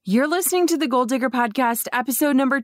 You're listening to the Goal Digger Podcast, episode number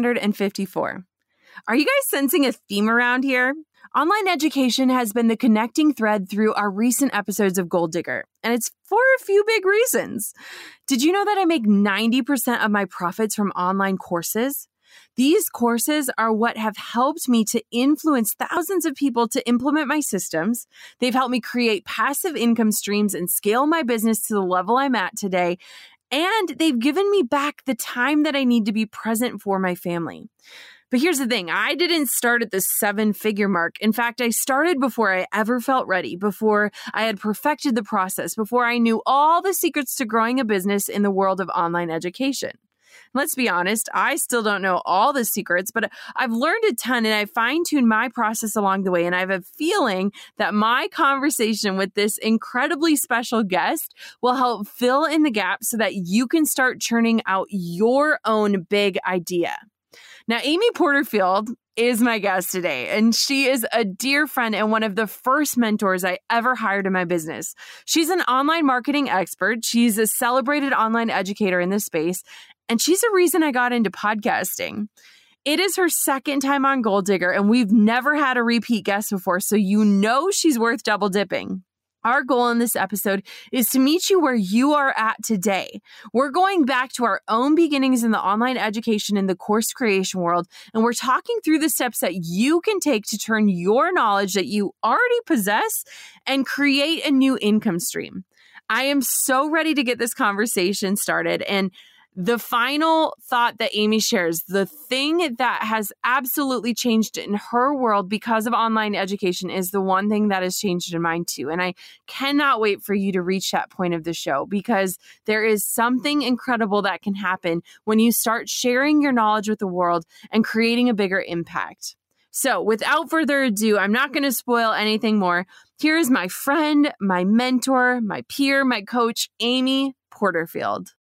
254. Are you guys sensing a theme around here? Online education has been the connecting thread through our recent episodes of Goal Digger, and it's for a few big reasons. Did you know that I make 90% of my profits from online courses? These courses are what have helped me to influence thousands of people to implement my systems. They've helped me create passive income streams and scale my business to the level I'm at today. And they've given me back the time that I need to be present for my family. But here's the thing, I didn't start at the 7-figure mark. In fact, I started before I ever felt ready, before I had perfected the process, before I knew all the secrets to growing a business in the world of online education. Let's be honest, I still don't know all the secrets, but I've learned a ton and I fine-tuned my process along the way. And I have a feeling that my conversation with this incredibly special guest will help fill in the gap so that you can start churning out your own big idea. Now, Amy Porterfield is my guest today, and she is a dear friend and one of the first mentors I ever hired in my business. She's an online marketing expert. She's a celebrated online educator in this space, and she's the reason I got into podcasting. It is her second time on Goal Digger, and we've never had a repeat guest before, so you know she's worth double dipping. Our goal in this episode is to meet you where you are at today. We're going back to our own beginnings in the online education and the course creation world, and we're talking through the steps that you can take to turn your knowledge that you already possess and create a new income stream. I am so ready to get this conversation started, and the final thought that Amy shares, the thing that has absolutely changed in her world because of online education is the one thing that has changed in mine too. And I cannot wait for you to reach that point of the show because there is something incredible that can happen when you start sharing your knowledge with the world and creating a bigger impact. So without further ado, I'm not going to spoil anything more. Here is my friend, my mentor, my peer, my coach, Amy Porterfield.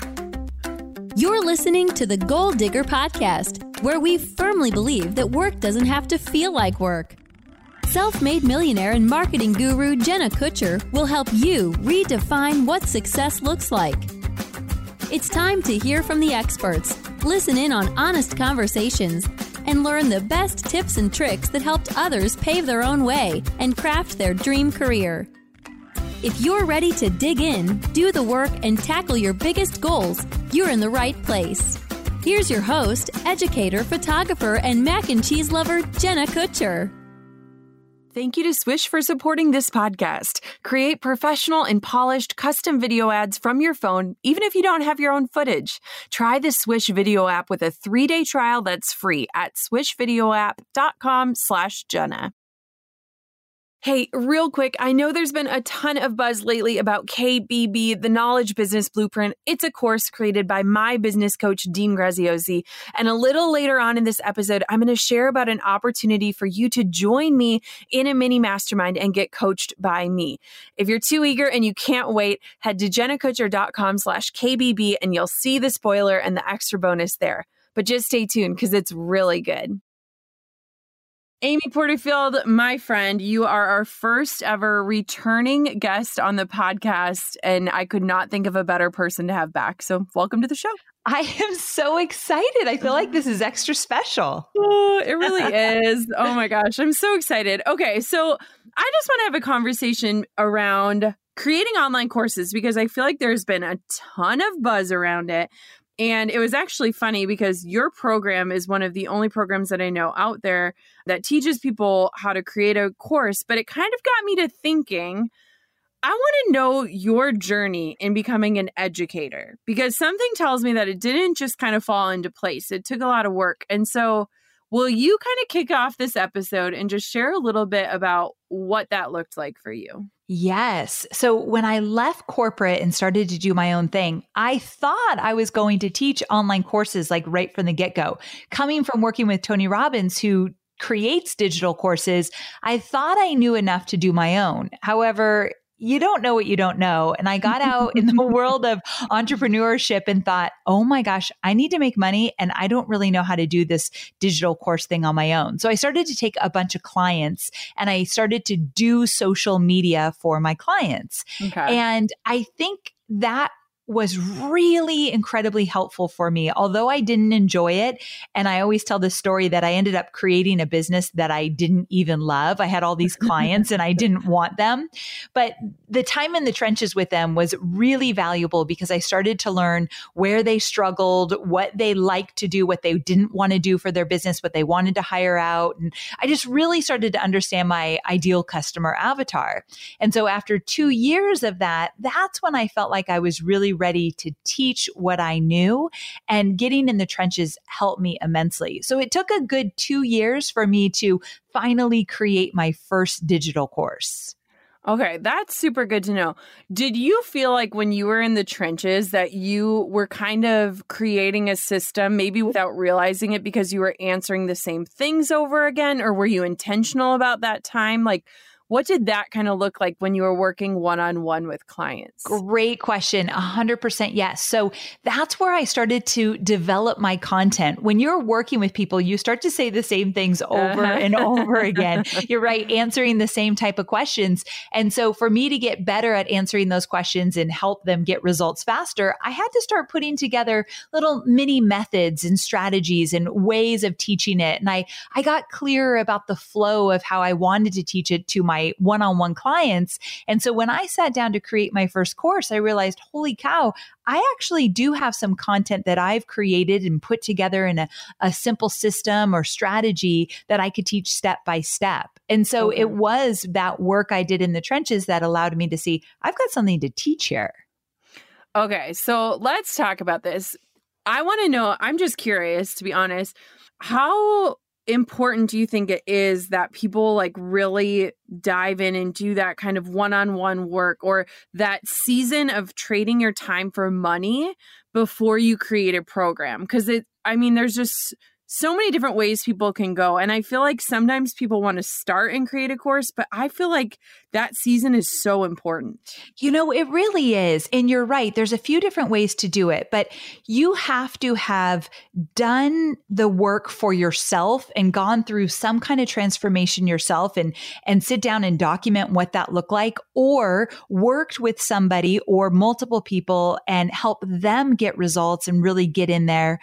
You're listening to the Goal Digger Podcast, where we firmly believe that work doesn't have to feel like work. Self-made millionaire and marketing guru Jenna Kutcher will help you redefine what success looks like. It's time to hear from the experts, listen in on honest conversations, and learn the best tips and tricks that helped others pave their own way and craft their dream career. If you're ready to dig in, do the work, and tackle your biggest goals, you're in the right place. Here's your host, educator, photographer, and mac and cheese lover, Jenna Kutcher. Thank you to Swish for supporting this podcast. Create professional and polished custom video ads from your phone, even if you don't have your own footage. Try the Swish video app with a 3-day trial that's free at swishvideoapp.com/Jenna. Hey, real quick, I know there's been a ton of buzz lately about KBB, the Knowledge Business Blueprint. It's a course created by my business coach, Dean Graziosi. And a little later on in this episode, I'm going to share about an opportunity for you to join me in a mini mastermind and get coached by me. If you're too eager and you can't wait, head to jennakutcher.com/KBB and you'll see the spoiler and the extra bonus there. But just stay tuned because it's really good. Amy Porterfield, my friend, you are our first ever returning guest on the podcast, and I could not think of a better person to have back. So welcome to the show. I am so excited. I feel like this is extra special. Oh, it really is. Oh my gosh, I'm so excited. Okay, so I just want to have a conversation around creating online courses because I feel like there's been a ton of buzz around it. And it was actually funny because your program is one of the only programs that I know out there that teaches people how to create a course. But it kind of got me to thinking, I want to know your journey in becoming an educator because something tells me that it didn't just kind of fall into place. It took a lot of work. And so will you kind of kick off this episode and just share a little bit about what that looked like for you? Yes. So when I left corporate and started to do my own thing, I thought I was going to teach online courses like right from the get-go. Coming from working with Tony Robbins, who creates digital courses, I thought I knew enough to do my own. However, you don't know what you don't know. And I got out in the world of entrepreneurship and thought, oh my gosh, I need to make money and I don't really know how to do this digital course thing on my own. So I started to take a bunch of clients and I started to do social media for my clients. Okay. And I think that was really incredibly helpful for me, although I didn't enjoy it. And I always tell this story that I ended up creating a business that I didn't even love. I had all these clients and I didn't want them. But the time in the trenches with them was really valuable because I started to learn where they struggled, what they liked to do, what they didn't want to do for their business, what they wanted to hire out. And I just really started to understand my ideal customer avatar. And so after 2 years of that, that's when I felt like I was really ready to teach what I knew, and getting in the trenches helped me immensely. So it took a good 2 years for me to finally create my first digital course. Okay, that's super good to know. Did you feel like when you were in the trenches that you were kind of creating a system, maybe without realizing it, because you were answering the same things over again? Or were you intentional about that time? Like, what did that kind of look like when you were working one-on-one with clients? Great question. 100% yes. So that's where I started to develop my content. When you're working with people, you start to say the same things over and over again. You're right, answering the same type of questions. And so for me to get better at answering those questions and help them get results faster, I had to start putting together little mini methods and strategies and ways of teaching it. And I got clearer about the flow of how I wanted to teach it to my one-on-one clients. And so when I sat down to create my first course, I realized, holy cow, I actually do have some content that I've created and put together in a simple system or strategy that I could teach step by step. And so it was that work I did in the trenches that allowed me to see, I've got something to teach here. Okay, so let's talk about this. I want to know, I'm just curious, to be honest, how important do you think it is that people like really dive in and do that kind of one-on-one work, or that season of trading your time for money before you create a program? Because there's just so many different ways people can go. And I feel like sometimes people want to start and create a course, but I feel like that season is so important. It really is. And you're right. There's a few different ways to do it, but you have to have done the work for yourself and gone through some kind of transformation yourself and sit down and document what that looked like, or worked with somebody or multiple people and help them get results and really get in there.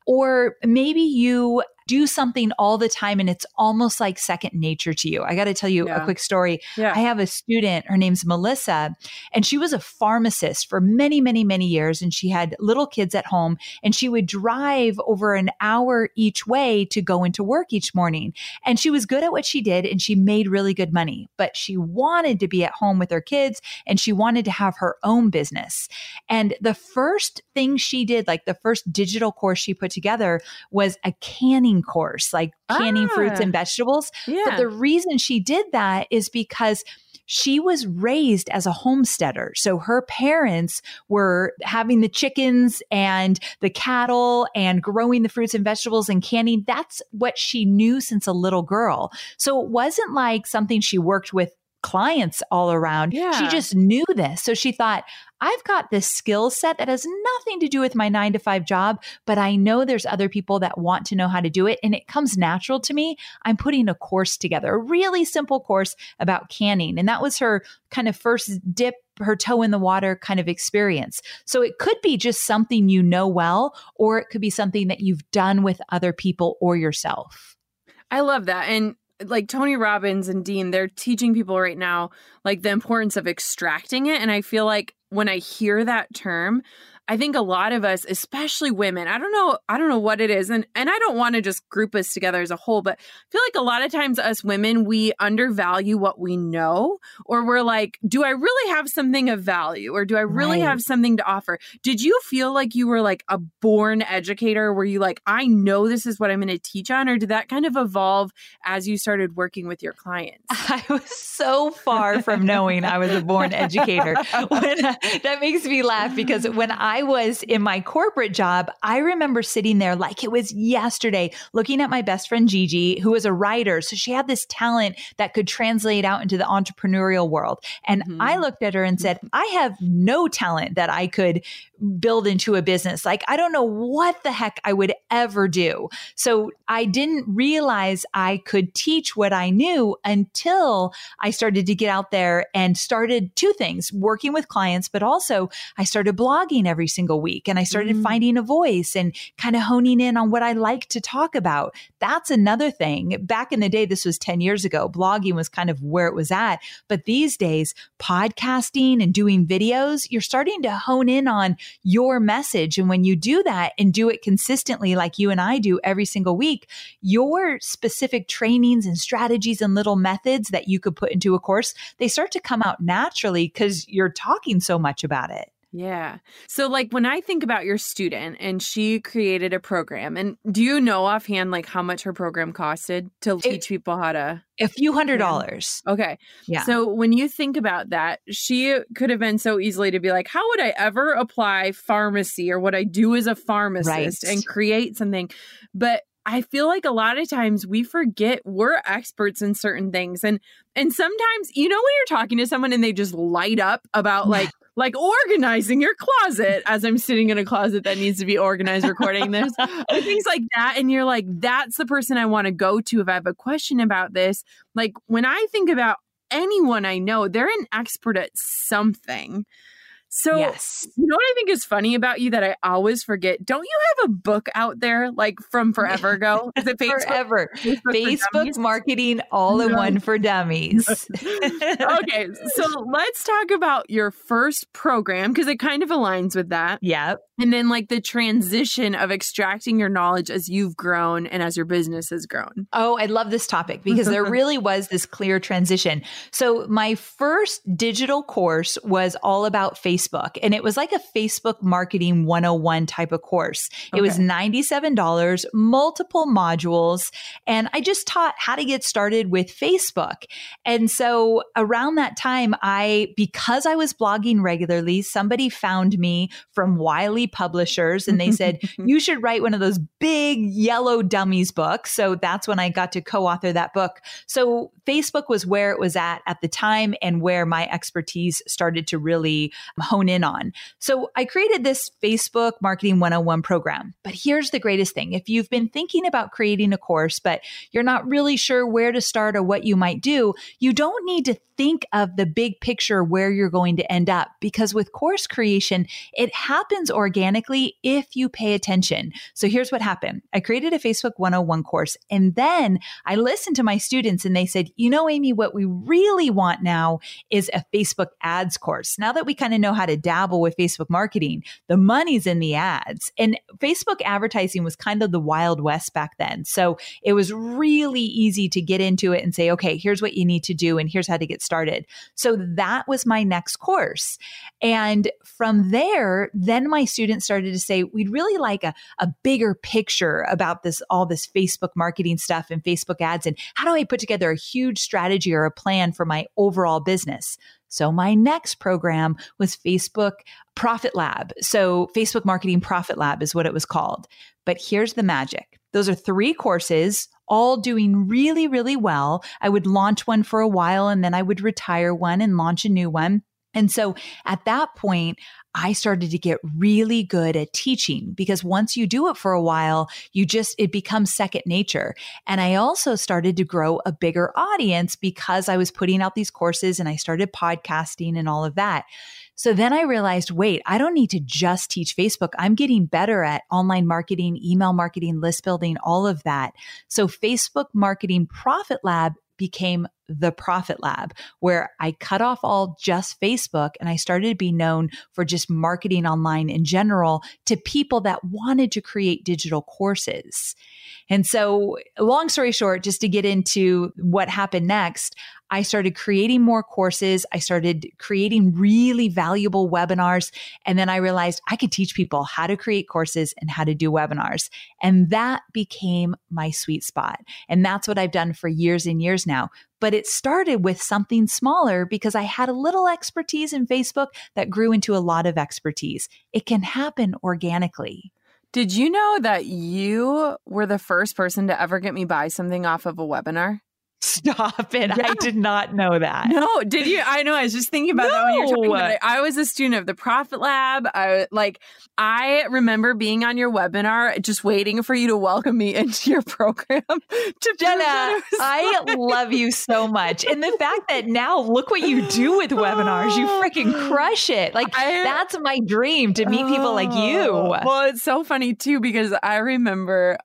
Or maybe you do something all the time and it's almost like second nature to you. I got to tell you a quick story. I have a student, her name's Melissa, and she was a pharmacist for many, many, many years. And she had little kids at home, and she would drive over an hour each way to go into work each morning. And she was good at what she did and she made really good money, but she wanted to be at home with her kids and she wanted to have her own business. And the first thing she did, like the first digital course she put together, was a canning course, like canning fruits and vegetables. But the reason she did that is because she was raised as a homesteader. So her parents were having the chickens and the cattle and growing the fruits and vegetables and canning. That's what she knew since a little girl. So it wasn't like something she worked with clients all around. She just knew this. So she thought, I've got this skill set that has nothing to do with my 9-to-5 job, but I know there's other people that want to know how to do it. And it comes natural to me. I'm putting a course together, a really simple course about canning. And that was her kind of first dip her toe in the water kind of experience. So it could be just something you know well, or it could be something that you've done with other people or yourself. I love that. And like Tony Robbins and Dean, they're teaching people right now, like the importance of extracting it. And I feel like when I hear that term, I think a lot of us, especially women, I don't know what it is. And I don't want to just group us together as a whole, but I feel like a lot of times us women, we undervalue what we know, or we're like, do I really have something of value? Or do I really have something to offer? Did you feel like you were like a born educator? Were you like, I know this is what I'm going to teach on? Or did that kind of evolve as you started working with your clients? I was so far from knowing I was a born educator. That makes me laugh because when I was in my corporate job, I remember sitting there like it was yesterday, looking at my best friend Gigi, who was a writer. So she had this talent that could translate out into the entrepreneurial world. And I looked at her and said, I have no talent that I could build into a business. Like, I don't know what the heck I would ever do. So I didn't realize I could teach what I knew until I started to get out there and started two things, working with clients, but also I started blogging every every single week. And I started finding a voice and kind of honing in on what I like to talk about. That's another thing. Back in the day, this was 10 years ago, blogging was kind of where it was at. But these days, podcasting and doing videos, you're starting to hone in on your message. And when you do that and do it consistently, like you and I do every single week, your specific trainings and strategies and little methods that you could put into a course, they start to come out naturally because you're talking so much about it. Yeah. So like when I think about your student and she created a program, and do you know offhand like how much her program costed to teach people how to? A few $100s. Okay. Yeah. So when you think about that, she could have been so easily to be like, how would I ever apply pharmacy or what I do as a pharmacist and create something? But I feel like a lot of times we forget we're experts in certain things. And sometimes, you know, when you're talking to someone and they just light up about like organizing your closet, as I'm sitting in a closet that needs to be organized recording this, things like that. And you're like, that's the person I want to go to if I have a question about this. Like when I think about anyone I know, they're an expert at something. So, yes. You know what I think is funny about you that I always forget? Don't you have a book out there like from forever ago? Is it Facebook? Forever. Facebook Marketing All-in-One for Dummies. Okay, so let's talk about your first program because it kind of aligns with that. Yep. And then like the transition of extracting your knowledge as you've grown and as your business has grown. Oh, I love this topic because there really was this clear transition. So my first digital course was all about Facebook, and it was like a Facebook Marketing 101 type of course. Okay. It was $97, multiple modules, and I just taught how to get started with Facebook. And so around that time, because I was blogging regularly, somebody found me from Wiley Publishers and they said, you should write one of those big yellow dummies books. So that's when I got to co-author that book. So Facebook was where it was at the time and where my expertise started to really hone in on. So I created this Facebook Marketing 101 program. But here's the greatest thing. If you've been thinking about creating a course, but you're not really sure where to start or what you might do, you don't need to think of the big picture where you're going to end up, because with course creation, it happens organically if you pay attention. So here's what happened. I created a Facebook 101 course, and then I listened to my students and they said, you know, Amy, what we really want now is a Facebook ads course. Now that we kind of know how to dabble with Facebook marketing, the money's in the ads. And Facebook advertising was kind of the Wild West back then. So it was really easy to get into it and say, okay, here's what you need to do and here's how to get started. So that was my next course. And from there, then my students started to say, we'd really like a bigger picture about all this Facebook marketing stuff and Facebook ads. And how do I put together a huge strategy or a plan for my overall business? So my next program was Facebook Profit Lab. So Facebook Marketing Profit Lab is what it was called. But here's the magic. Those are 3 courses, all doing really, really well. I would launch one for a while and then I would retire one and launch a new one. And so at that point, I started to get really good at teaching, because once you do it for a while, it becomes second nature. And I also started to grow a bigger audience because I was putting out these courses and I started podcasting and all of that. So then I realized, wait, I don't need to just teach Facebook. I'm getting better at online marketing, email marketing, list building, all of that. So Facebook Marketing Profit Lab became the Profit Lab, where I cut off all just Facebook and I started to be known for just marketing online in general to people that wanted to create digital courses. And so, long story short, just to get into what happened next, I started creating more courses. I started creating really valuable webinars. And then I realized I could teach people how to create courses and how to do webinars. And that became my sweet spot. And that's what I've done for years and years now. But it started with something smaller because I had a little expertise in Facebook that grew into a lot of expertise. It can happen organically. Did you know that you were the first person to ever get me buy something off of a webinar? Stop it. Yeah. I did not know that. No, did you? I know. I was just thinking about that when you were talking about it. I was a student of the Profit Lab. I remember being on your webinar, just waiting for you to welcome me into your program. Jenna, I love you so much. And the fact that now look what you do with webinars. You freaking crush it. Like that's my dream, to meet people like you. Well, it's so funny too, because I remember,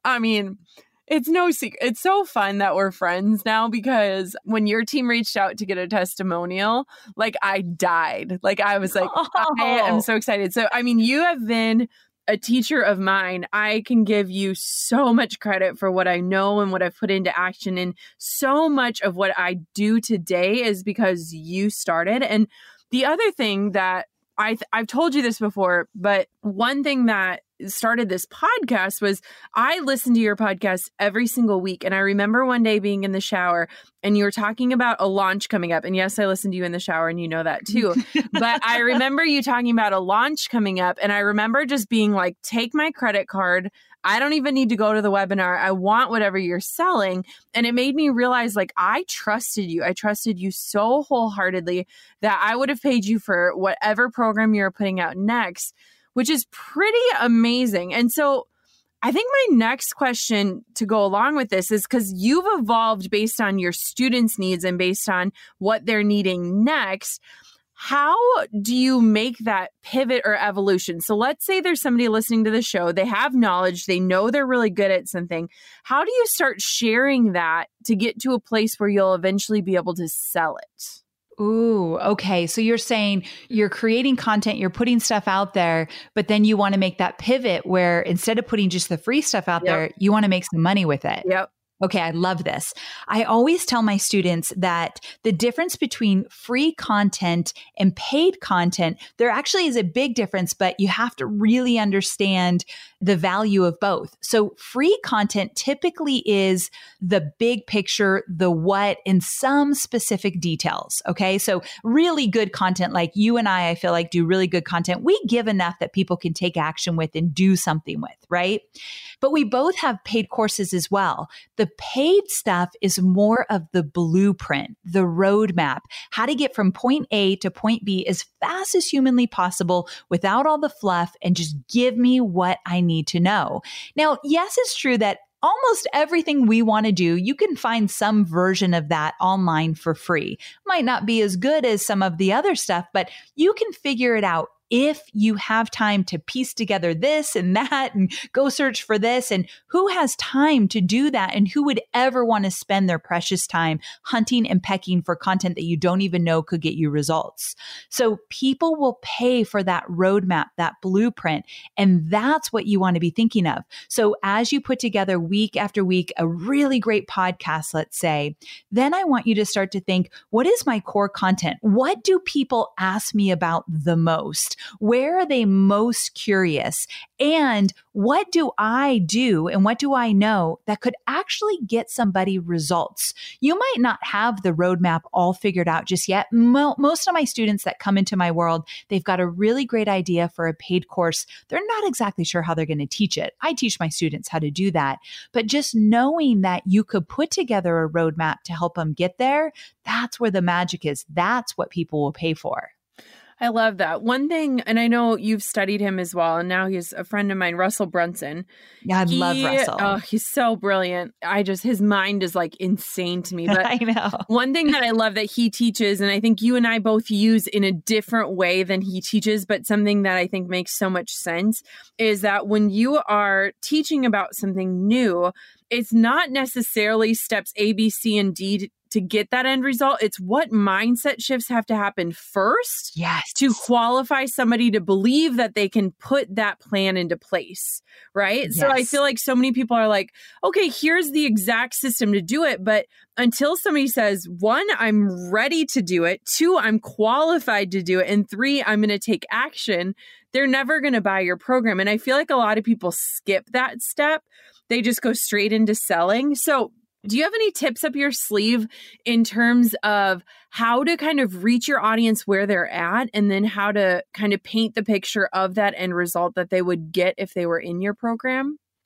it's no secret. It's so fun that we're friends now, because when your team reached out to get a testimonial, like I died. Like I was like, I am so excited. So, you have been a teacher of mine. I can give you so much credit for what I know and what I've put into action. And so much of what I do today is because you started. And the other thing that I've told you this before, but one thing that started this podcast was I listened to your podcast every single week. And I remember one day being in the shower and you were talking about a launch coming up. And yes, I listened to you in the shower and you know that too. But I remember you talking about a launch coming up. And I remember just being like, take my credit card. I don't even need to go to the webinar. I want whatever you're selling. And it made me realize, like, I trusted you. I trusted you so wholeheartedly that I would have paid you for whatever program you're putting out next, which is pretty amazing. And so I think my next question to go along with this is, because you've evolved based on your students' needs and based on what they're needing next. How do you make that pivot or evolution? So let's say there's somebody listening to the show, they have knowledge, they know they're really good at something. How do you start sharing that to get to a place where you'll eventually be able to sell it? Ooh, okay. So you're saying you're creating content, you're putting stuff out there, but then you want to make that pivot where instead of putting just the free stuff out there, you want to make some money with it. Yep. Okay, I love this. I always tell my students that the difference between free content and paid content, there actually is a big difference, but you have to really understand the value of both. So free content typically is the big picture, the what, and some specific details. Okay, so really good content, like you and I feel like do really good content. We give enough that people can take action with and do something with, right? But we both have paid courses as well. The paid stuff is more of the blueprint, the roadmap, how to get from point A to point B as fast as humanly possible without all the fluff, and just give me what I need to know. Now, yes, it's true that almost everything we want to do, you can find some version of that online for free. Might not be as good as some of the other stuff, but you can figure it out if you have time to piece together this and that and go search for this. And who has time to do that? And who would ever want to spend their precious time hunting and pecking for content that you don't even know could get you results? So people will pay for that roadmap, that blueprint. And that's what you want to be thinking of. So as you put together week after week, a really great podcast, let's say, then I want you to start to think, what is my core content? What do people ask me about the most? Where are they most curious? And what do I do and what do I know that could actually get somebody results? You might not have the roadmap all figured out just yet. Most of my students that come into my world, they've got a really great idea for a paid course. They're not exactly sure how they're going to teach it. I teach my students how to do that. But just knowing that you could put together a roadmap to help them get there, that's where the magic is. That's what people will pay for. I love that. One thing, and I know you've studied him as well, and now he's a friend of mine, Russell Brunson. Yeah, I love Russell. Oh, he's so brilliant. His mind is like insane to me. But I know. One thing that I love that he teaches, and I think you and I both use in a different way than he teaches, but something that I think makes so much sense, is that when you are teaching about something new, it's not necessarily steps A, B, C, and D to get that end result. It's what mindset shifts have to happen first to qualify somebody to believe that they can put that plan into place, right? Yes. So I feel like so many people are like, okay, here's the exact system to do it. But until somebody says, 1, I'm ready to do it, 2, I'm qualified to do it, and 3, I'm going to take action, they're never going to buy your program. And I feel like a lot of people skip that step. They just go straight into selling. So do you have any tips up your sleeve in terms of how to kind of reach your audience where they're at, and then how to kind of paint the picture of that end result that they would get if they were in your program?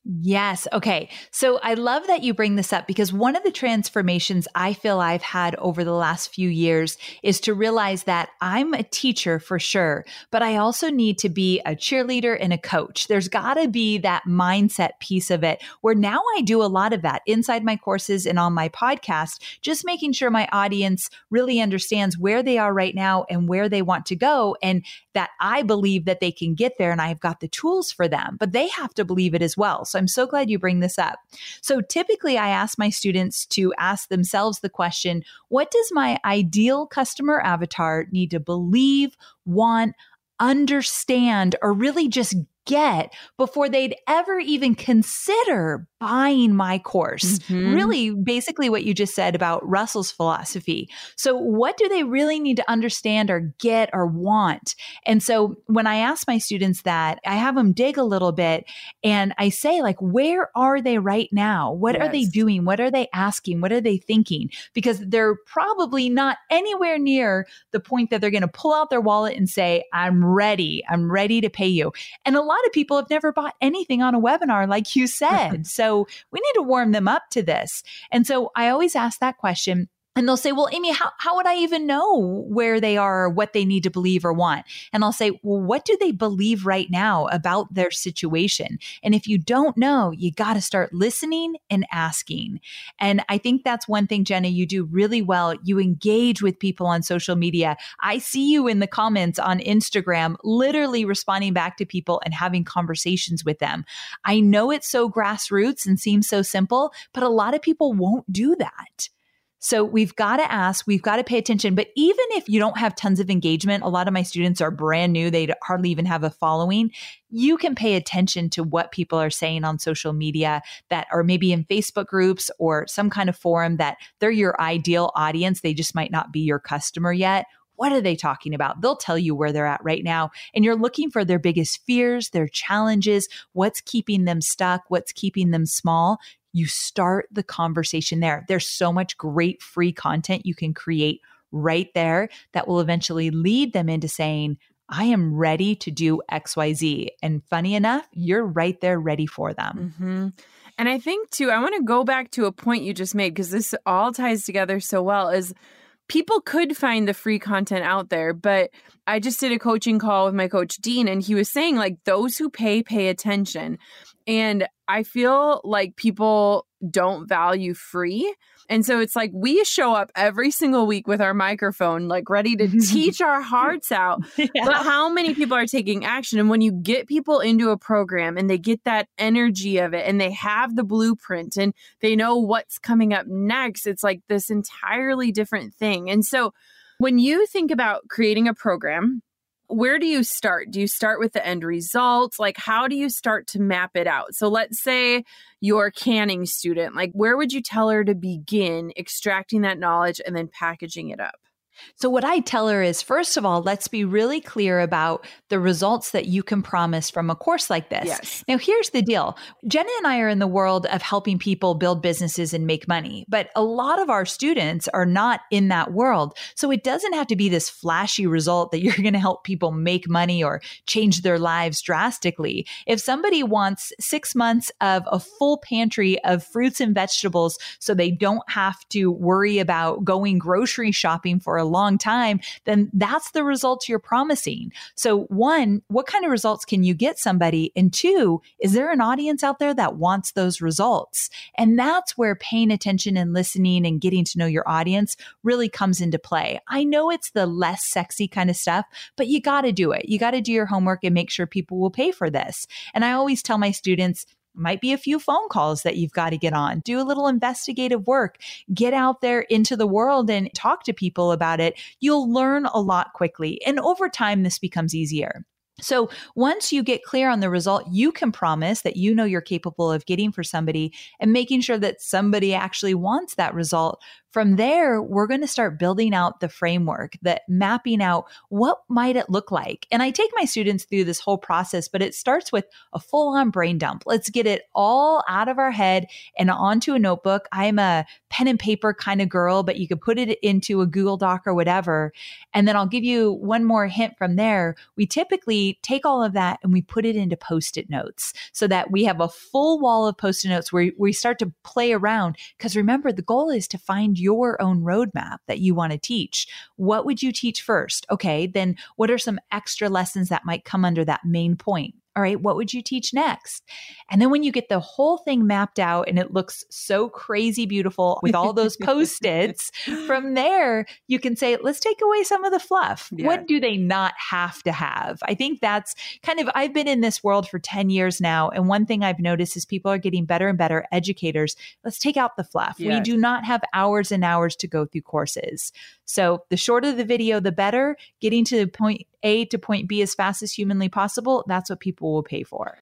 Yes. Okay. So I love that you bring this up because one of the transformations I feel I've had over the last few years is to realize that I'm a teacher for sure, but I also need to be a cheerleader and a coach. There's got to be that mindset piece of it where now I do a lot of that inside my courses and on my podcast, just making sure my audience really understands where they are right now and where they want to go, and that I believe that they can get there and I've got the tools for them, but they have to believe it as well. So I'm so glad you bring this up. So typically I ask my students to ask themselves the question, what does my ideal customer avatar need to believe, want, understand, or really just get before they'd ever even consider buying my course? Really, basically what you just said about Russell's philosophy. So what do they really need to understand or get or want? And so when I ask my students that, I have them dig a little bit and I say, like, where are they right now? What are they doing? What are they asking? What are they thinking? Because they're probably not anywhere near the point that they're going to pull out their wallet and say, I'm ready to pay you. And a lot of people have never bought anything on a webinar, like you said. So we need to warm them up to this. And so I always ask that question. And they'll say, well, Amy, how would I even know where they are, or what they need to believe or want? And I'll say, well, what do they believe right now about their situation? And if you don't know, you got to start listening and asking. And I think that's one thing, Jenna, you do really well. You engage with people on social media. I see you in the comments on Instagram, literally responding back to people and having conversations with them. I know it's so grassroots and seems so simple, but a lot of people won't do that. So we've got to ask, we've got to pay attention. But even if you don't have tons of engagement, a lot of my students are brand new, they hardly even have a following. You can pay attention to what people are saying on social media that are maybe in Facebook groups or some kind of forum that they're your ideal audience. They just might not be your customer yet. What are they talking about? They'll tell you where they're at right now. And you're looking for their biggest fears, their challenges, what's keeping them stuck, what's keeping them small. You start the conversation there. There's so much great free content you can create right there that will eventually lead them into saying, I am ready to do XYZ. And funny enough, you're right there ready for them. And I think too, I want to go back to a point you just made, because this all ties together so well, is people could find the free content out there, but I just did a coaching call with my coach, Dean, and he was saying, like, those who pay attention. And I feel like people don't value free. And so it's like we show up every single week with our microphone, like ready to teach our hearts out. But how many people are taking action? And when you get people into a program and they get that energy of it and they have the blueprint and they know what's coming up next, it's like this entirely different thing. And so when you think about creating a program, where do you start? Do you start with the end results? Like, how do you start to map it out? So let's say your canning student, like, where would you tell her to begin extracting that knowledge and then packaging it up? So what I tell her is, first of all, let's be really clear about the results that you can promise from a course like this. Yes. Now, here's the deal. Jenna and I are in the world of helping people build businesses and make money, but a lot of our students are not in that world. So it doesn't have to be this flashy result that you're going to help people make money or change their lives drastically. If somebody wants 6 months of a full pantry of fruits and vegetables so they don't have to worry about going grocery shopping for a long time, then that's the results you're promising. So one, what kind of results can you get somebody? And two, is there an audience out there that wants those results? And that's where paying attention and listening and getting to know your audience really comes into play. I know it's the less sexy kind of stuff, but you got to do it. You got to do your homework and make sure people will pay for this. And I always tell my students, might be a few phone calls that you've got to get on, do a little investigative work, get out there into the world and talk to people about it. You'll learn a lot quickly. And over time, this becomes easier. So once you get clear on the result, you can promise that you know you're capable of getting for somebody and making sure that somebody actually wants that result. From there, we're going to start building out the framework, that mapping out what might it look like. And I take my students through this whole process, but it starts with a full-on brain dump. Let's get it all out of our head and onto a notebook. I'm a pen and paper kind of girl, but you could put it into a Google Doc or whatever. And then I'll give you one more hint from there. We typically take all of that and we put it into Post-it notes so that we have a full wall of Post-it notes where we start to play around. Because remember, the goal is to find your own roadmap that you want to teach. What would you teach first? Okay, then what are some extra lessons that might come under that main point? All right, what would you teach next? And then when you get the whole thing mapped out and it looks so crazy beautiful with all those Post-its, from there, you can say, let's take away some of the fluff. Yeah. What do they not have to have? I think that's kind of, I've been in this world for 10 years now. And one thing I've noticed is people are getting better and better educators. Let's take out the fluff. Yes. We do not have hours and hours to go through courses. So the shorter the video, the better. Getting to point A to point B as fast as humanly possible, that's what people will pay for.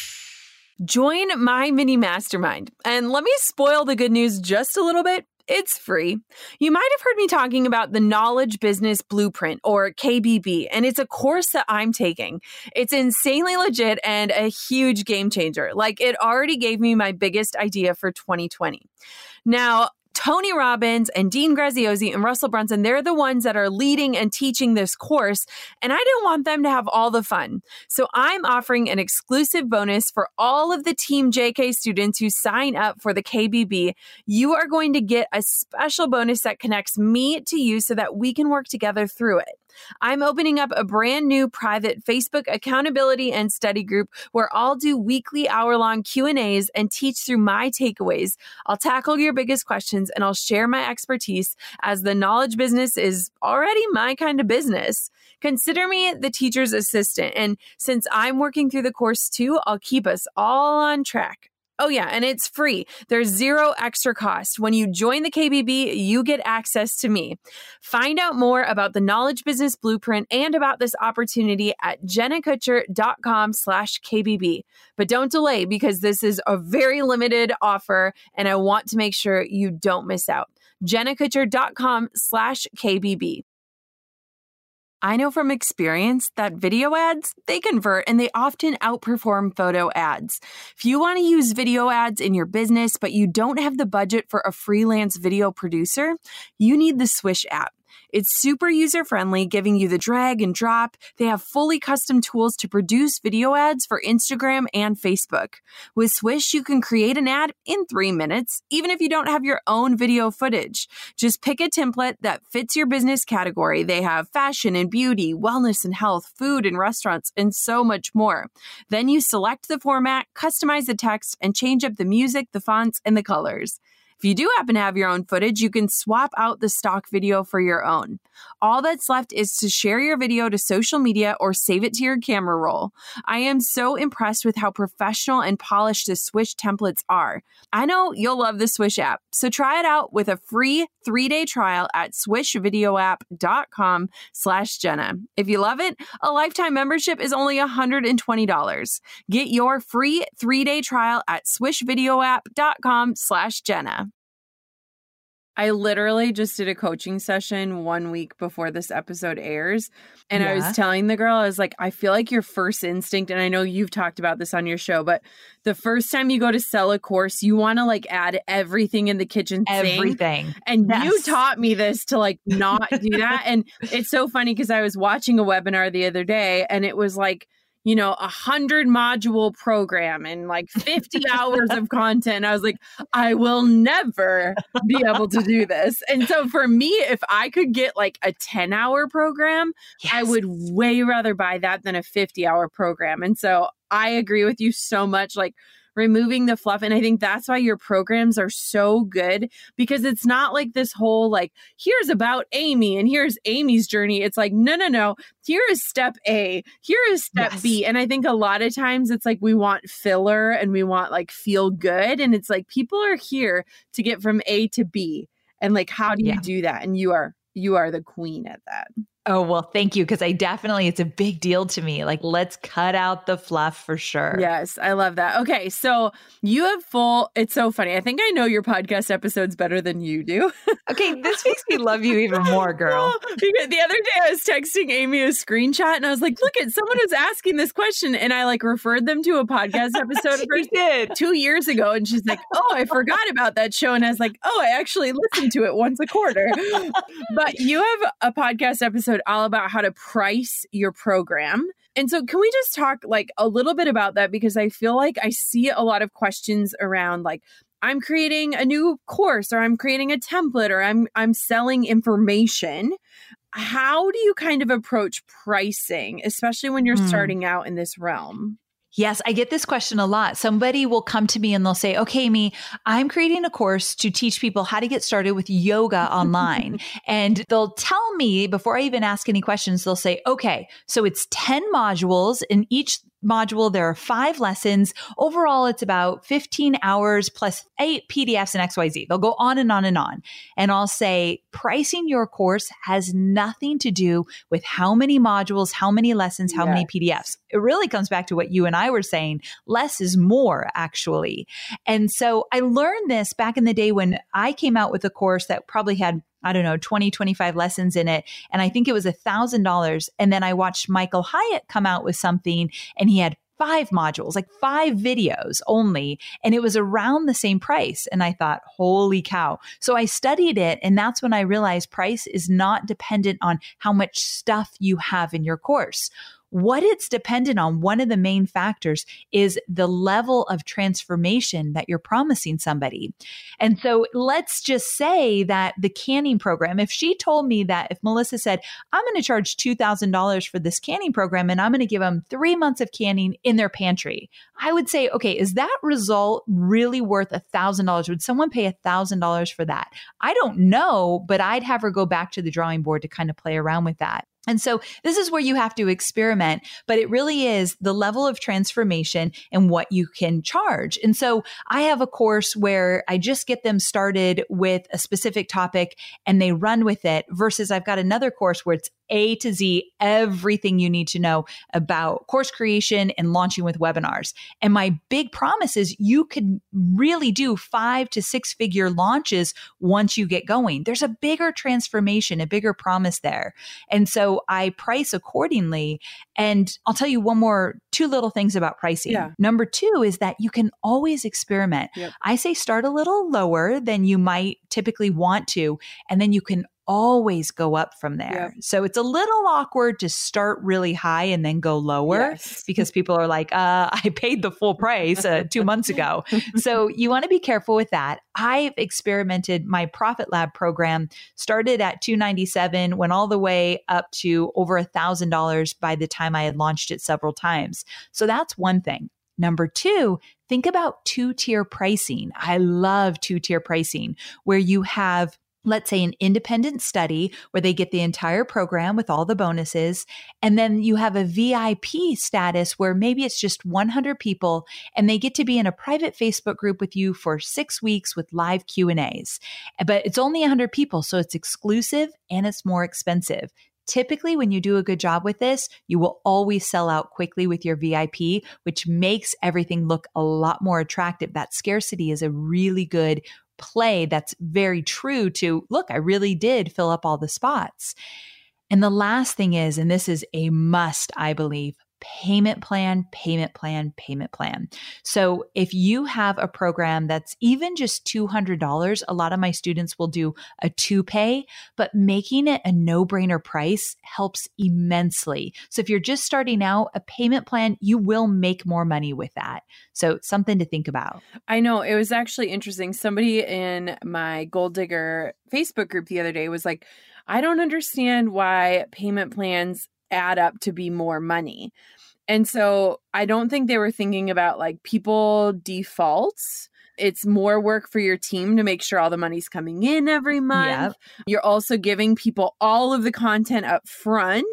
Join my mini mastermind. And let me spoil the good news just a little bit. It's free. You might have heard me talking about the Knowledge Business Blueprint, or KBB, and it's a course that I'm taking. It's insanely legit and a huge game changer. Like, it already gave me my biggest idea for 2020. Now, Tony Robbins and Dean Graziosi and Russell Brunson, they're the ones that are leading and teaching this course, and I didn't want them to have all the fun. So I'm offering an exclusive bonus for all of the Team JK students who sign up for the KBB. You are going to get a special bonus that connects me to you so that we can work together through it. I'm opening up a brand new private Facebook accountability and study group where I'll do weekly hour-long Q&As and teach through my takeaways. I'll tackle your biggest questions and I'll share my expertise, as the knowledge business is already my kind of business. Consider me the teacher's assistant, and since I'm working through the course too, I'll keep us all on track. Oh yeah, and it's free. There's zero extra cost. When you join the KBB, you get access to me. Find out more about the Knowledge Business Blueprint and about this opportunity at jennakutcher.com/KBB. But don't delay, because this is a very limited offer and I want to make sure you don't miss out. jennakutcher.com/KBB. I know from experience that video ads, they convert and they often outperform photo ads. If you want to use video ads in your business, but you don't have the budget for a freelance video producer, you need the Swish app. It's super user-friendly, giving you the drag and drop. They have fully custom tools to produce video ads for Instagram and Facebook. With Swish, you can create an ad in 3 minutes, even if you don't have your own video footage. Just pick a template that fits your business category. They have fashion and beauty, wellness and health, food and restaurants, and so much more. Then you select the format, customize the text, and change up the music, the fonts, and the colors. If you do happen to have your own footage, you can swap out the stock video for your own. All that's left is to share your video to social media or save it to your camera roll. I am so impressed with how professional and polished the Swish templates are. I know you'll love the Swish app, so try it out with a free 3-day trial at swishvideoapp.com/Jenna. If you love it, a lifetime membership is only $120. Get your free 3-day trial at swishvideoapp.com/Jenna. I literally just did a coaching session 1 week before this episode airs. And I was telling the girl, I was like, I feel like your first instinct, and I know you've talked about this on your show, but the first time you go to sell a course, you want to like add everything in the kitchen sink. Everything. And you taught me this to like not do that. And it's so funny because I was watching a webinar the other day and it was like, you know, 100 module program and like 50 hours of content. I was like, I will never be able to do this. And so for me, if I could get like a 10-hour program, I would way rather buy that than a 50-hour program. And so I agree with you so much. Like, removing the fluff. And I think that's why your programs are so good, because it's not like this whole like, here's about Amy and here's Amy's journey. It's like, no. Here is step A. Here is step B. And I think a lot of times it's like we want filler and we want like feel good. And it's like people are here to get from A to B. And like, how do you do that? And you are the queen at that. Oh, well, thank you. Because it's a big deal to me. Like, let's cut out the fluff for sure. Yes, I love that. Okay, so you have it's so funny. I think I know your podcast episodes better than you do. Okay, this makes me love you even more, girl. Because the other day I was texting Amy a screenshot and I was like, look, someone was asking this question. And I referred them to a podcast episode did 2 years ago. And she's like, oh, I forgot about that show. And I was like, oh, I actually listen to it once a quarter. But you have a podcast episode all about how to price your program. And so can we just talk a little bit about that? Because I feel like I see a lot of questions around I'm creating a new course, or I'm creating a template, or I'm selling information. How do you kind of approach pricing, especially when you're starting out in this realm? Yes, I get this question a lot. Somebody will come to me and they'll say, okay, Amy, I'm creating a course to teach people how to get started with yoga online. And they'll tell me before I even ask any questions, they'll say, okay, so it's 10 modules. In each module, there are 5 lessons. Overall, it's about 15 hours plus 8 PDFs and XYZ. They'll go on and on and on. And I'll say, pricing your course has nothing to do with how many modules, how many lessons, how many PDFs. It really comes back to what you and I were saying. Less is more, actually. And so I learned this back in the day when I came out with a course that probably had 20, 25 lessons in it. And I think it was $1,000. And then I watched Michael Hyatt come out with something and he had 5 modules, 5 videos only. And it was around the same price. And I thought, holy cow. So I studied it. And that's when I realized price is not dependent on how much stuff you have in your course. What it's dependent on, one of the main factors, is the level of transformation that you're promising somebody. And so let's just say that the canning program, if she told me that, if Melissa said, I'm going to charge $2,000 for this canning program and I'm going to give them 3 months of canning in their pantry, I would say, okay, is that result really worth $1,000? Would someone pay $1,000 for that? I don't know, but I'd have her go back to the drawing board to kind of play around with that. And so this is where you have to experiment, but it really is the level of transformation and what you can charge. And so I have a course where I just get them started with a specific topic and they run with it, versus I've got another course where it's A to Z, everything you need to know about course creation and launching with webinars. And my big promise is you could really do 5 to 6 figure launches once you get going. There's a bigger transformation, a bigger promise there. And so I price accordingly. And I'll tell you 2 little things about pricing. Yeah. Number 2 is that you can always experiment. Yep. I say start a little lower than you might typically want to, and then you can always go up from there. Yep. So it's a little awkward to start really high and then go lower, because people are like, I paid the full price 2 months ago. So you want to be careful with that. I've experimented. My Profit Lab program started at $297, went all the way up to over $1,000 by the time I had launched it several times. So that's one thing. Number 2, think about 2-tier pricing. I love 2-tier pricing, where you have, let's say, an independent study where they get the entire program with all the bonuses. And then you have a VIP status where maybe it's just 100 people and they get to be in a private Facebook group with you for 6 weeks with live Q&As. But it's only 100 people, so it's exclusive and it's more expensive. Typically, when you do a good job with this, you will always sell out quickly with your VIP, which makes everything look a lot more attractive. That scarcity is a really good play that's very true to, look, I really did fill up all the spots. And the last thing is, and this is a must, I believe, payment plan, payment plan, payment plan. So if you have a program that's even just $200, a lot of my students will do a 2-pay, but making it a no-brainer price helps immensely. So if you're just starting out, a payment plan, you will make more money with that. So something to think about. I know, it was actually interesting. Somebody in my Goal Digger Facebook group the other day was like, I don't understand why payment plans add up to be more money. And so I don't think they were thinking about people defaults. It's more work for your team to make sure all the money's coming in every month. Yep. You're also giving people all of the content up front.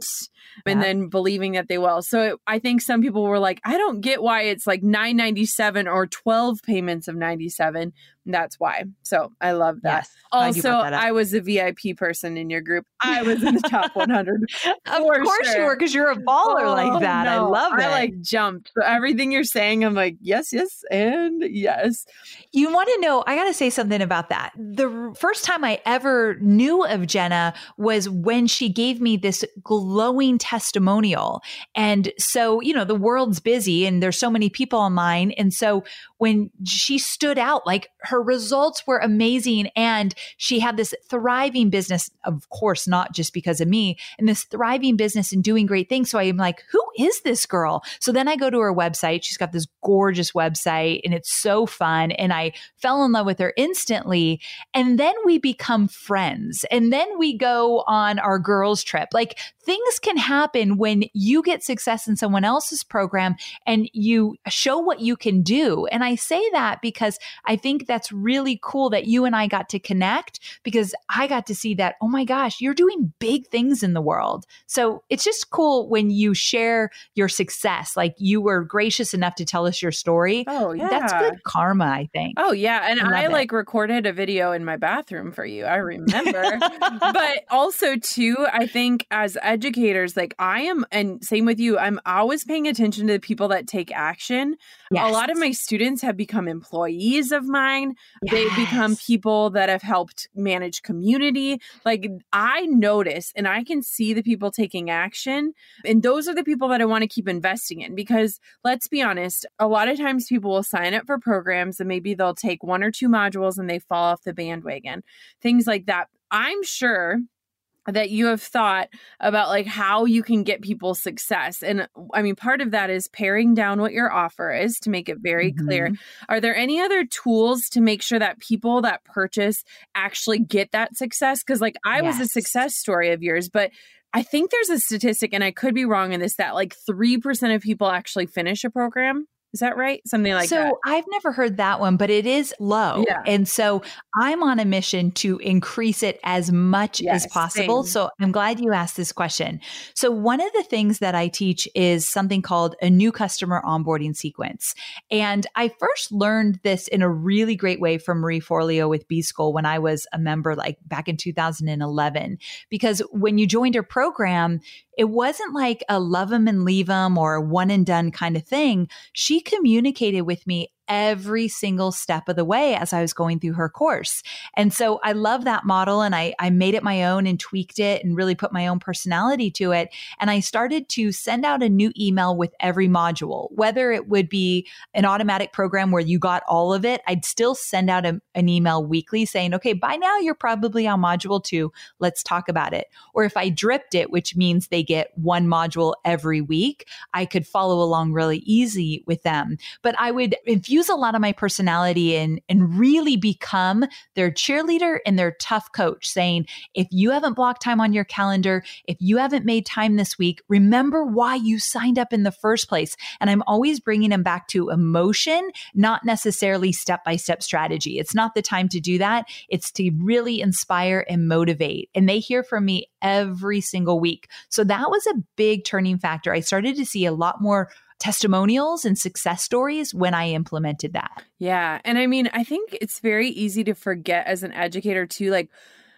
and then believing that they will. So I think some people were like, I don't get why it's like $9.97 or 12 payments of $97. That's why. So I love that. Yes, also, I was a VIP person in your group. I was in the top 100. Of course you were, because you're a baller like that. No, I love it. I like jumped. So everything you're saying, I'm like, yes, yes, and yes. You want to know, I got to say something about that. The first time I ever knew of Jenna was when she gave me this glowing testimonial. And so, the world's busy and there's so many people online. And so when she stood out, like her results were amazing. And she had this thriving business, of course, not just because of me, and this thriving business and doing great things. So I'm like, who is this girl? So then I go to her website. She's got this gorgeous website and it's so fun. And I fell in love with her instantly. And then we become friends. And then we go on our girls trip. Like, things can happen when you get success in someone else's program and you show what you can do. And I say that because I think that's really cool that you and I got to connect, because I got to see that, oh my gosh, you're doing big things in the world. So it's just cool when you share your success. Like, you were gracious enough to tell us your story. Oh, yeah. That's good karma, I think. Oh, yeah. And I like recorded a video in my bathroom for you. I remember. But also, too, I think as educators, like I am, and same with you, I'm always paying attention to the people that take action. Yes. A lot of my students have become employees of mine. Yes. They've become people that have helped manage community. Like, I notice and I can see the people taking action. And those are the people that I want to keep investing in, because let's be honest, a lot of times people will sign up for programs and maybe they'll take 1 or 2 modules and they fall off the bandwagon, things like that. I'm sure that you have thought about like how you can get people success. And I mean, part of that is paring down what your offer is to make it very clear. Are there any other tools to make sure that people that purchase actually get that success? Because like I was a success story of yours, but I think there's a statistic, and I could be wrong in this, that like 3% of people actually finish a program. Is that right? Something like that. So I've never heard that one, but it is low. Yeah. And so I'm on a mission to increase it as much as possible. Same. So I'm glad you asked this question. So one of the things that I teach is something called a new customer onboarding sequence. And I first learned this in a really great way from Marie Forleo with B-School when I was a member, like back in 2011, because when you joined her program, it wasn't like a love them and leave them or a one and done kind of thing. She communicated with me every single step of the way as I was going through her course. And so I love that model, and I made it my own and tweaked it and really put my own personality to it. And I started to send out a new email with every module, whether it would be an automatic program where you got all of it. I'd still send out an email weekly saying, okay, by now you're probably on module 2. Let's talk about it. Or if I dripped it, which means they get 1 module every week, I could follow along really easy with them. But I would infuse a lot of my personality and really become their cheerleader and their tough coach, saying, if you haven't blocked time on your calendar, if you haven't made time this week, remember why you signed up in the first place. And I'm always bringing them back to emotion, not necessarily step-by-step strategy. It's not the time to do that. It's to really inspire and motivate. And they hear from me every single week. So that was a big turning factor. I started to see a lot more testimonials and success stories when I implemented that. Yeah. And I mean, I think it's very easy to forget as an educator too, like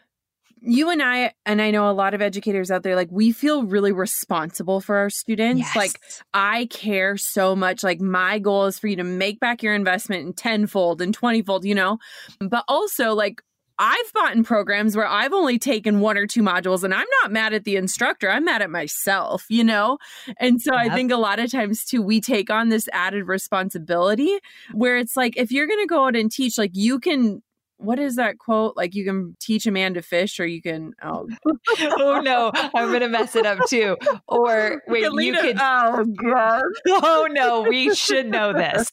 you and I know a lot of educators out there, like we feel really responsible for our students. Yes. Like I care so much. Like my goal is for you to make back your investment in 10-fold and 20-fold, but also like I've bought in programs where I've only taken 1 or 2 modules, and I'm not mad at the instructor. I'm mad at myself, And so I think a lot of times too, we take on this added responsibility where it's like, if you're going to go out and teach, like you can, what is that quote? Like you can teach a man to fish, or you can, oh no, I'm going to mess it up too. Or wait, you could, oh God. Oh no, we should know this.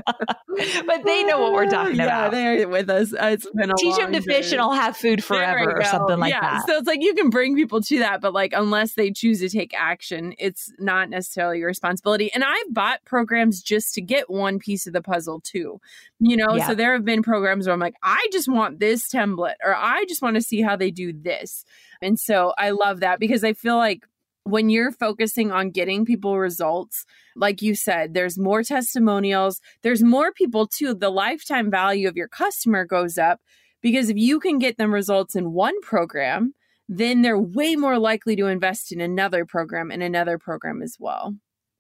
But they know what we're talking about. Yeah, they're with us. It's been a teach them to fish and I'll have food forever or something like that. So it's like you can bring people to that, but like unless they choose to take action, it's not necessarily your responsibility. And I've bought programs just to get one piece of the puzzle too. So there have been programs where I'm like, I just want this template, or I just want to see how they do this. And so I love that because I feel like when you're focusing on getting people results, like you said, there's more testimonials, there's more people too. The lifetime value of your customer goes up because if you can get them results in one program, then they're way more likely to invest in another program and another program as well.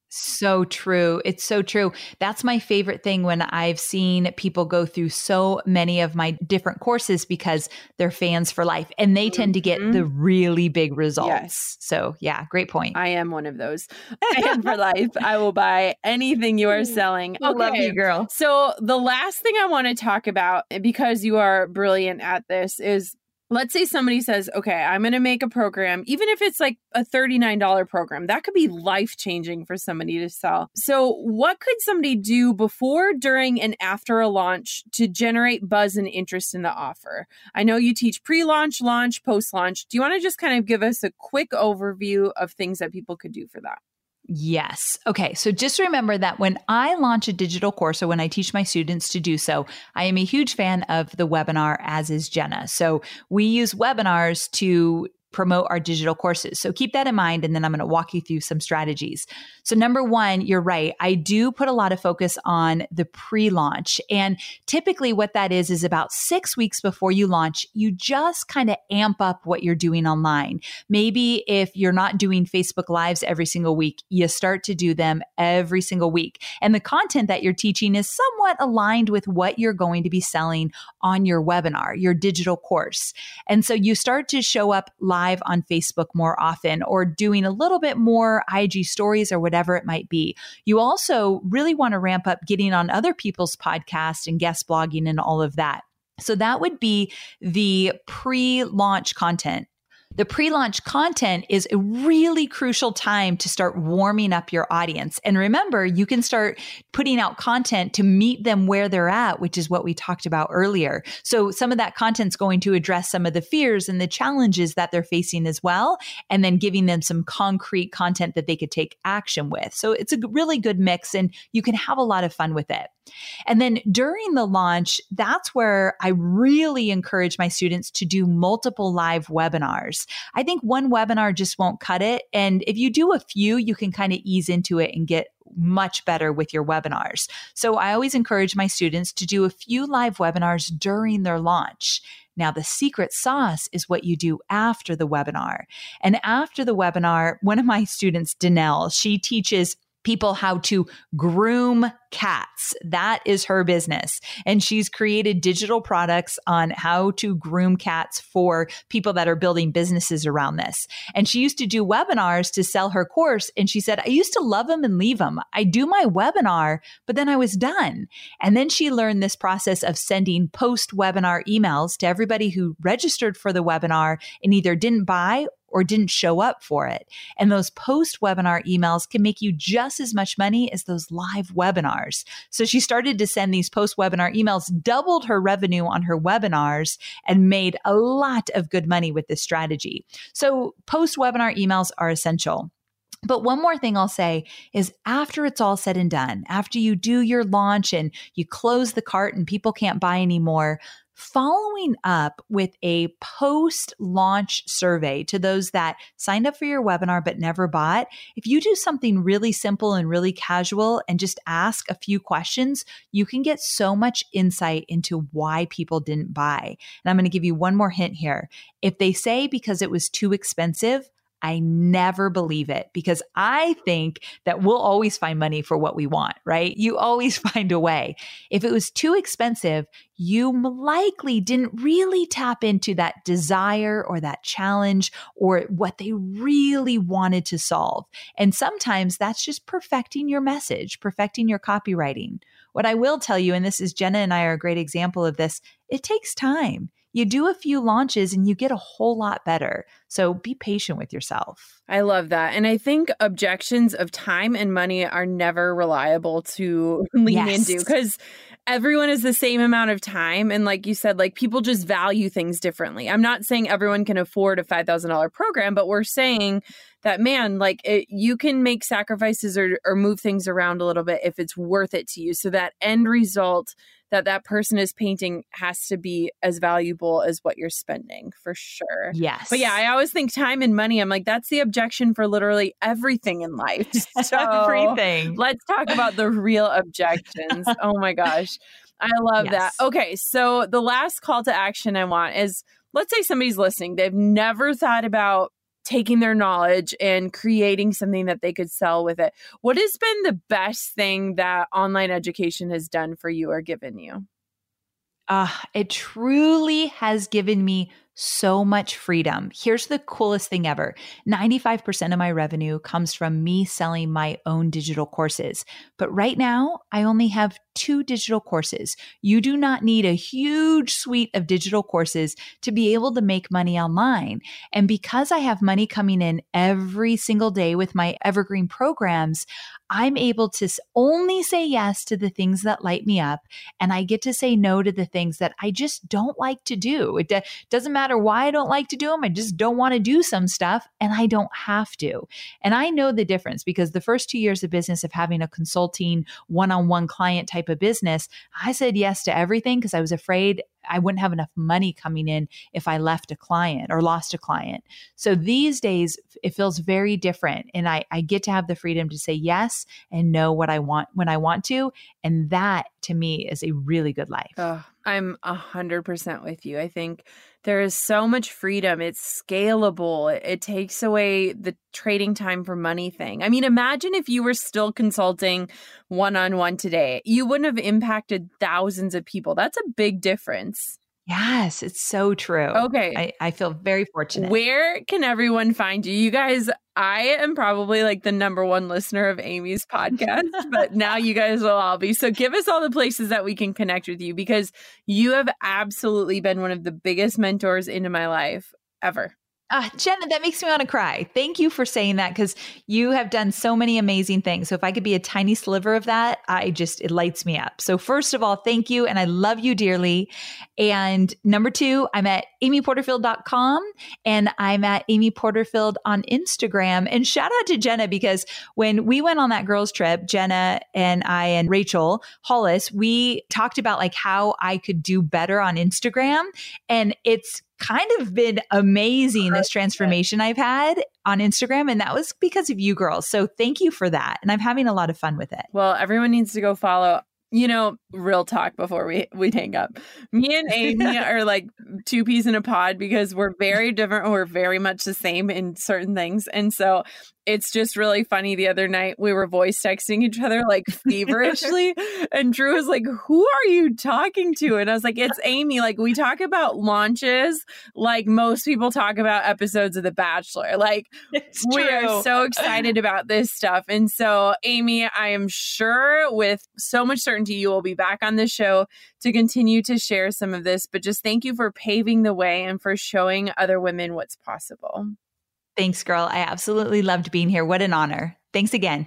So true. It's so true. That's my favorite thing when I've seen people go through so many of my different courses because they're fans for life and they tend to get the really big results. Yes. So yeah, great point. I am one of those. Fan for life. I will buy anything you are selling. Okay. Love you, girl. So the last thing I want to talk about, because you are brilliant at this, is let's say somebody says, okay, I'm going to make a program, even if it's like a $39 program, that could be life-changing for somebody to sell. So what could somebody do before, during, and after a launch to generate buzz and interest in the offer? I know you teach pre-launch, launch, post-launch. Do you want to just kind of give us a quick overview of things that people could do for that? Yes. Okay. So just remember that when I launch a digital course or when I teach my students to do so, I am a huge fan of the webinar, as is Jenna. So we use webinars to promote our digital courses. So keep that in mind. And then I'm going to walk you through some strategies. So number one, you're right. I do put a lot of focus on the pre-launch. And typically what that is about 6 weeks before you launch, you just kind of amp up what you're doing online. Maybe if you're not doing Facebook Lives every single week, you start to do them every single week. And the content that you're teaching is somewhat aligned with what you're going to be selling on your webinar, your digital course. And so you start to show up live on Facebook more often or doing a little bit more IG stories or whatever it might be. You also really want to ramp up getting on other people's podcasts and guest blogging and all of that. So that would be the pre-launch content. The pre-launch content is a really crucial time to start warming up your audience. And remember, you can start putting out content to meet them where they're at, which is what we talked about earlier. So some of that content's going to address some of the fears and the challenges that they're facing as well, and then giving them some concrete content that they could take action with. So it's a really good mix and you can have a lot of fun with it. And then during the launch, that's where I really encourage my students to do multiple live webinars. I think one webinar just won't cut it. And if you do a few, you can kind of ease into it and get much better with your webinars. So I always encourage my students to do a few live webinars during their launch. Now, the secret sauce is what you do after the webinar. And after the webinar, one of my students, Danelle, she teaches people how to groom cats. That is her business. And she's created digital products on how to groom cats for people that are building businesses around this. And she used to do webinars to sell her course. And she said, I used to love them and leave them. I do my webinar, but then I was done. And then she learned this process of sending post-webinar emails to everybody who registered for the webinar and either didn't buy or didn't show up for it. And those post-webinar emails can make you just as much money as those live webinars. So she started to send these post-webinar emails, doubled her revenue on her webinars, and made a lot of good money with this strategy. So post-webinar emails are essential. But one more thing I'll say is after it's all said and done, after you do your launch and you close the cart and people can't buy anymore, following up with a post-launch survey to those that signed up for your webinar but never bought. If you do something really simple and really casual and just ask a few questions, you can get so much insight into why people didn't buy. And I'm going to give you one more hint here. If they say because it was too expensive, I never believe it because I think that we'll always find money for what we want, right? You always find a way. If it was too expensive, you likely didn't really tap into that desire or that challenge or what they really wanted to solve. And sometimes that's just perfecting your message, perfecting your copywriting. What I will tell you, and this is Jenna and I are a great example of this, it takes time. You do a few launches and you get a whole lot better. So be patient with yourself. I love that. And I think objections of time and money are never reliable to lean into because everyone has the same amount of time. And like you said, like people just value things differently. I'm not saying everyone can afford a $5,000 program, but we're saying that, man, like you can make sacrifices or move things around a little bit if it's worth it to you. So that end result that person is painting has to be as valuable as what you're spending, for sure. Yes. But yeah, I always think time and money. I'm like, that's the objection for literally everything in life. So Everything. let's talk about the real objections. Oh my gosh. I love that. Okay. So the last call to action I want is, let's say somebody's listening. They've never thought about taking their knowledge and creating something that they could sell with it. What has been the best thing that online education has done for you or given you? It truly has given me so much freedom. Here's the coolest thing ever. 95% of my revenue comes from me selling my own digital courses. But right now, I only have 2 digital courses. You do not need a huge suite of digital courses to be able to make money online. And because I have money coming in every single day with my evergreen programs, I'm able to only say yes to the things that light me up. And I get to say no to the things that I just don't like to do. It doesn't matter why I don't like to do them. I just don't want to do some stuff, and I don't have to. And I know the difference because the first 2 years of business of having a consulting one-on-one client type of business, I said yes to everything because I was afraid I wouldn't have enough money coming in if I left a client or lost a client. So these days, it feels very different. And I get to have the freedom to say yes and know what I want when I want to. And that to me is a really good life. I'm 100% with you. I think there is so much freedom. It's scalable. It takes away the trading time for money thing. I mean, imagine if you were still consulting one-on-one today. You wouldn't have impacted thousands of people. That's a big difference. Yes, it's so true. Okay. I feel very fortunate. Where can everyone find you? You guys, I am probably like the number one listener of Amy's podcast, but now you guys will all be. So give us all the places that we can connect with you, because you have absolutely been one of the biggest mentors into my life ever. Jenna, that makes me want to cry. Thank you for saying that, because you have done so many amazing things. So if I could be a tiny sliver of that, it lights me up. So first of all, thank you. And I love you dearly. And number 2, I'm at amyporterfield.com and I'm at Amy Porterfield on Instagram. And shout out to Jenna, because when we went on that girls trip, Jenna and I and Rachel Hollis, we talked about like how I could do better on Instagram. And it's kind of been amazing, this transformation I've had on Instagram. And that was because of you girls. So thank you for that. And I'm having a lot of fun with it. Well, everyone needs to go follow. You know, real talk before we hang up. Me and Amy are like 2 peas in a pod because we're very different. We're very much the same in certain things. And so it's just really funny. The other night we were voice texting each other like feverishly. And Drew was like, who are you talking to? And I was like, it's Amy. Like, we talk about launches like most people talk about episodes of The Bachelor. Like, we are so excited about this stuff. And so, Amy, I am sure with so much certainty you will be back on this show to continue to share some of this. But just thank you for paving the way and for showing other women what's possible. Thanks, girl. I absolutely loved being here. What an honor. Thanks again.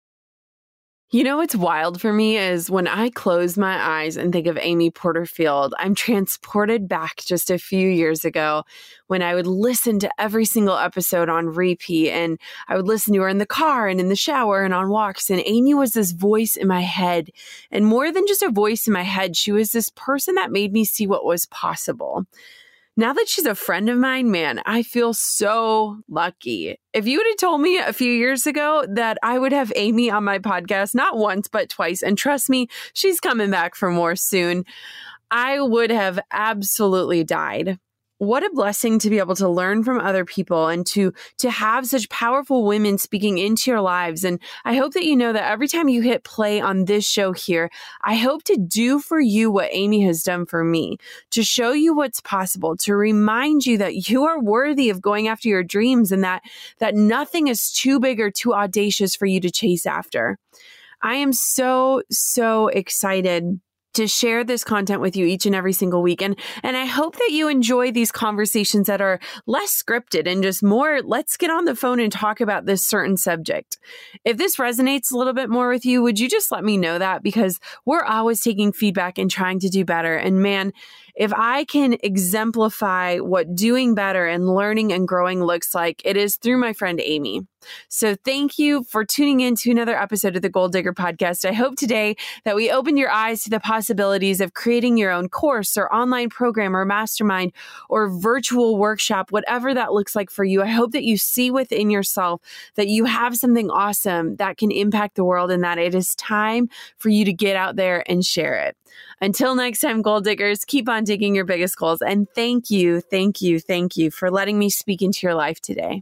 You know what's wild for me is when I close my eyes and think of Amy Porterfield, I'm transported back just a few years ago when I would listen to every single episode on repeat, and I would listen to her in the car and in the shower and on walks. And Amy was this voice in my head, and more than just a voice in my head, she was this person that made me see what was possible. Now that she's a friend of mine, man, I feel so lucky. If you would have told me a few years ago that I would have Amy on my podcast, not once, but twice, and trust me, she's coming back for more soon, I would have absolutely died. What a blessing to be able to learn from other people and to have such powerful women speaking into your lives. And I hope that you know that every time you hit play on this show here, I hope to do for you what Amy has done for me, to show you what's possible, to remind you that you are worthy of going after your dreams and that nothing is too big or too audacious for you to chase after. I am so, so excited to share this content with you each and every single week. And I hope that you enjoy these conversations that are less scripted and just more, let's get on the phone and talk about this certain subject. If this resonates a little bit more with you, would you just let me know that? Because we're always taking feedback and trying to do better. And man, If I can exemplify what doing better and learning and growing looks like, it is through my friend Amy. So thank you for tuning in to another episode of the Goal Digger Podcast. I hope today that we open your eyes to the possibilities of creating your own course or online program or mastermind or virtual workshop, whatever that looks like for you. I hope that you see within yourself that you have something awesome that can impact the world and that it is time for you to get out there and share it. Until next time, Goal Diggers, keep on digging your biggest goals. And thank you for letting me speak into your life today.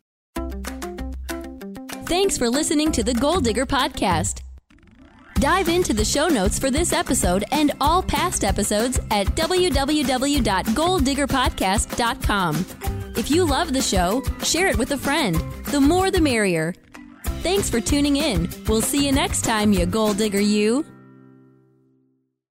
Thanks for listening to the Goal Digger Podcast. Dive into the show notes for this episode and all past episodes at www.goaldiggerpodcast.com. If you love the show, share it with a friend. The more the merrier. Thanks for tuning in. We'll see you next time, you Goal Digger you.